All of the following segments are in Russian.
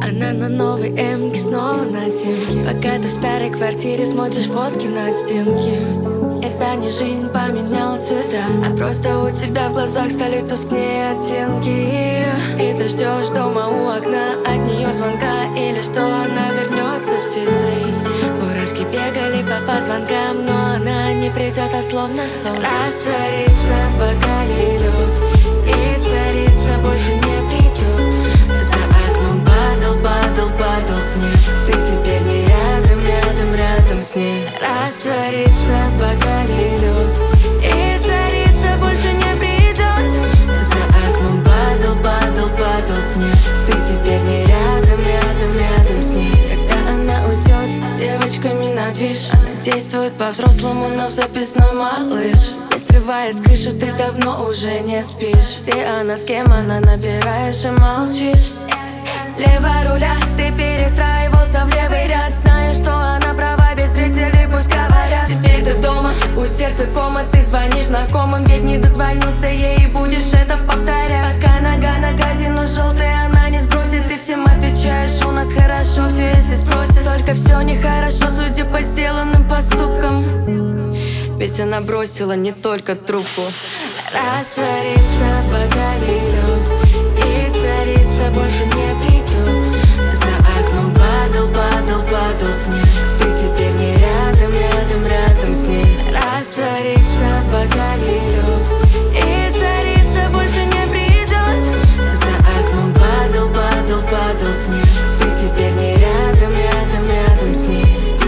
Она на новой эмке, снова на темке. Пока ты в старой квартире смотришь фотки на стенке. Это не жизнь поменяла цвета, а просто у тебя в глазах стали тускнее оттенки. И ты ждешь дома у окна от нее звонка, или что она вернется птицей. Мурашки бегали по звонкам, но она не придет, а словно сон растворится в бокале лед и царица больше не придет. За окном падал снег, ты теперь не рядом с ней. Растворится в бокале лед и царица больше не придет. За окном падал снег, ты теперь не рядом с ней. Когда она уйдет с девочками на движ, она действует по-взрослому, но в записной малыш. Не срывает крышу, ты давно уже не спишь. Где она, с кем она, набираешь и молчишь. Лево руля, ты перестраивался в левый ряд, зная, что она права, без зрителей пусть говорят. Теперь ты дома, у сердца кома, ты звонишь знакомым, ведь не дозвонился ей и будешь это повторять. Пока нога на газе, но желтая она не сбросит. Ты всем отвечаешь, у нас хорошо, все если спросят. Только все нехорошо, судя по сделанным поступкам, ведь она бросила не только трубку. Растворится в бокале лед и царица больше не придет. За окном падал снег, ты теперь не рядом с ней. Растворится в бокале лед и царица больше не придет. За окном падал снег, ты теперь не рядом с ней.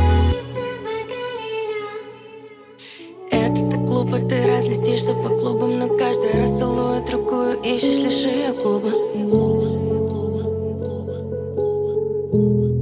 Это так глупо, ты разлетишься по клубам, но каждый раз целует другую, ищешь лишь ее губы.